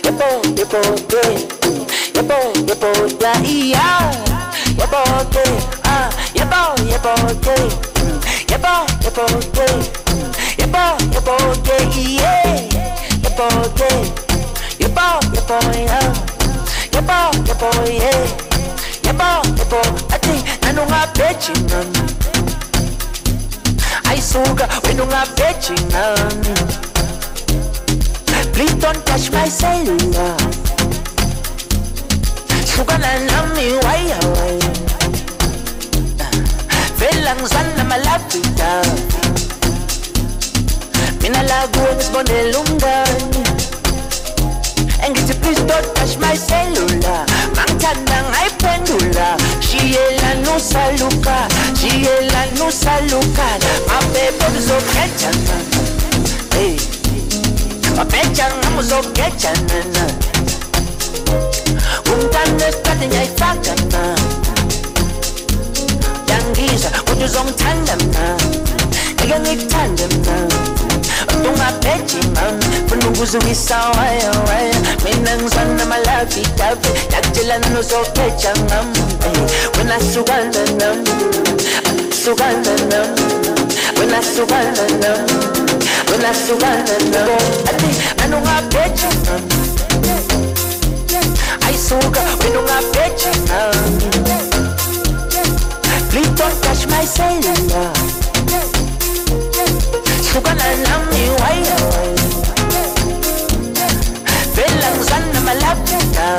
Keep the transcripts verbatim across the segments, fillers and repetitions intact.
Yebo, yebo, yeah. Yebo, yebo, yeah, yeah. Yebo, yeah, ah. Yebo, yebo, yeah. Yebo, yebo, yeah. Yebo, yebo, yeah, yeah. Yebo, yeah. Yebo, yebo, yeah. Yebo, yebo, yeah. Yebo, yebo, ati nanunga bechinan. Ay suga, wenunga bechinan. Please don't touch my cellular. Sugar na nami waya waya. Velang sana malapita. Minalago ang spondelungan. And get you please don't touch my cellular. Mangtanang ay pendula. Shiela no saluka. Shiela no saluka. My baby so ketchana. Hey. Mapechang amo so ketchana. Umtane stade nyai fakana. Yangiza utuzong tandem na. Kaya ngitandem na. Tunga pechi man. Pununguzu isawa ya waya. Minang sana malafi tabi. Nagjilan no so ketchang when I suganda nam. Suganda nam. When I suganda nam. When I suganda nam. Ati ano nga pechi nam. I suga when you nga pechi nam. Please don't touch my cellular. Suga na nami waya. Velang sana malapita.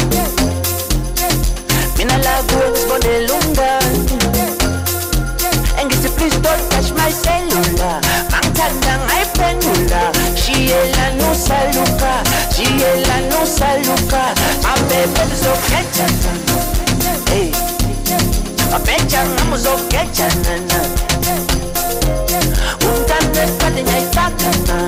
Minalago ang spondelungan. And get you please don't touch my cellular. Mangtandang ay pendula. Shiela no saluka. Shiela no saluka. My baby so ketchana. Hey. My pechang amo so ketchana. Umtande stade nyai fakana.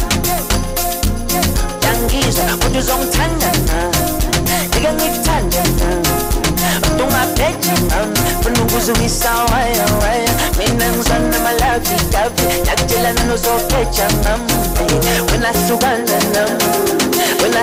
Yangiza utuzong tandana. Kaya ngitandana. Tunga pechinan. Pununguzu isawa ya waya. Minang sana malafi tabi. Nagjilan no so ketchanam. When I suganda nam. When